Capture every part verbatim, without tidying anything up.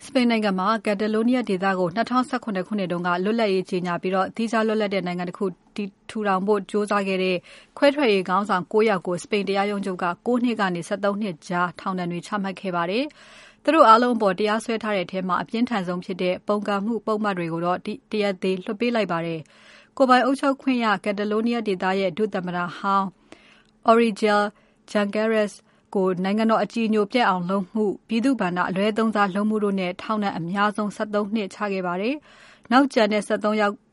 စပိန်နိုင်ငံမှာ Catalonia ဒေသကို၂၀၁၇ ခုနှစ်တုန်းကလွတ်လပ်ရေးကြေညာပြီးသီးခြားလွတ်လပ်တဲ့နိုင်ငံတခုထူထောင်ဖို့ကြိုးစားခဲ့တဲ့ခွဲထွက်ရေးခေါင်းဆောင် ၉ ယောက်ကို စပိန်တရားရုံးချုပ်က ၉ နှစ်ကနေ ၁၃ နှစ်ကြားထောင်ဒဏ်တွေချမှတ်ခဲ့ပါတယ်။ သူတို့အားလုံးအပေါ်တရားစွဲထားတဲ့အထဲမှာအပြင်းထန်ဆုံးဖြစ်တဲ့ပုန်ကန်မှုပုဒ်မတွေကိုတော့ တရားသေလွှတ်ပေးလိုက်ပါတယ်။ ကိုယ်ပိုင်အုပ်ချုပ်ခွင့်ရ Catalonia ဒေသရဲ့ ဒုသမ္မတဟောင်း Oriol Junqueras ကိုနိုင်ငံတော်အကြည်ညိုပျက်အောင်လုပ်မှု၊ ပြည်သူ့ဘဏ္ဍာအလွဲသုံးစားလုပ်မှုတို့နဲ့ ထောင်ဒဏ်အများဆုံး ၁၃ နှစ်ချခဲ့ပါတယ်။ နောက်ကျန်တဲ့ ၃ ယောက်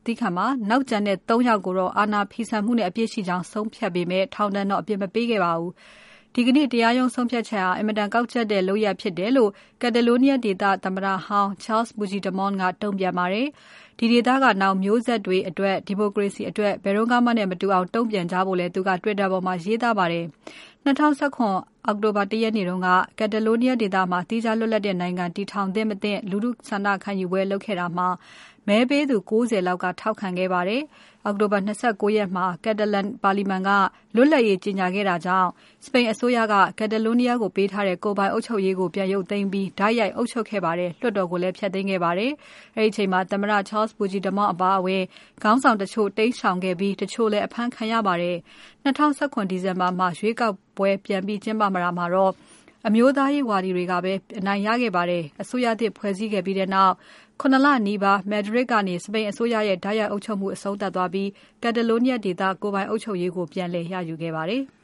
ကိုတော့အာဏာဖီဆန်မှုနဲ့အပြစ်ရှိကြောင်းဆုံးဖြတ်ပေမဲ့ ထောင်ဒဏ်တော့အပြစ်မပေးခဲ့ပါဘူး။ ဒီကနေ့တရားရုံးဆုံးဖြတ်ချက်ဟာ အင်မတန်ကောက်ကျတဲ့လုပ်ရပ်ဖြစ်တယ်လို့ Catalonia ဒေသသမ္မတဟောင်း Charles Puigdemont ကတုံ့ပြန်ပါတယ်။ ဒီဒေသကနောင်မျိုးဆက်တွေအတွက် ဒီမိုကရေစီအတွက် ဘယ်တုန်းကမှနဲ့မတူအောင်တုံ့ပြန်ကြဖို့လည်း သူက Twitter ပေါ်မှာရေးသားပါတယ်။ ၂၀၁၇ အောက်တိုဘာ ၁ ရက်နေ့တုန်းက Catalonia ဒေသမှာသီးခြားလွတ်လပ်တဲ့နိုင်ငံတည်ထောင်သင့် မသင့်လူထုဆန္ဒခံယူပွဲလုပ်ခဲ့တာမှာ မဲပေးသူ ၉၀ လောက်ကထောက်ခံခဲ့ပါတယ်။ အောက်တိုဘာ ၂၉ ရက်မှာ Catalan ပါလီမန်က လွတ်လပ်ရေးကြေညာခဲ့တာကြောင့် စပိန်အစိုးရက Catalonia ကိုပေးထားတဲ့ကိုယ်ပိုင်အုပ်ချုပ်ရေးကို ပြန်ရုတ်သိမ်းပြီး တိုက်ရိုက်အုပ်ချုပ်ခဲ့ပါတယ်။ လွှတ်တော်ကိုလည်း ဖျက်သိမ်းခဲ့ပါတယ်။ အဲဒီအချိန်မှာ သမ္မတ Charles Puigdemont အပါအဝင် ခေါင်းဆောင်တချို့တိမ်းရှောင်ခဲ့ပြီး တချို့လည်းအဖမ်းခံရပါတယ်။ ၂၀၁၇ ဒီဇင်ဘာမှာ ရွေးကောက်ပွဲပြန်ကျင်းပတာမှာတော့ အမျိုးသားရေးဝါဒီတွေကပဲ အနိုင်ရခဲ့ပါတယ်။ အစိုးရသစ်ဖွဲ့စည်းခဲ့ပြီးနောက် ၇ လနီးပါး Madrid ကနေ စပိန်အစိုးရရဲ့ တိုက်ရိုက်အုပ်ချုပ်မှုအဆုံးသတ်သွားပြီး Catalonia ဒေသကိုယ်ပိုင်အုပ်ချုပ်ရေးကို ပြန်လည်ရယူခဲ့ပါတယ်။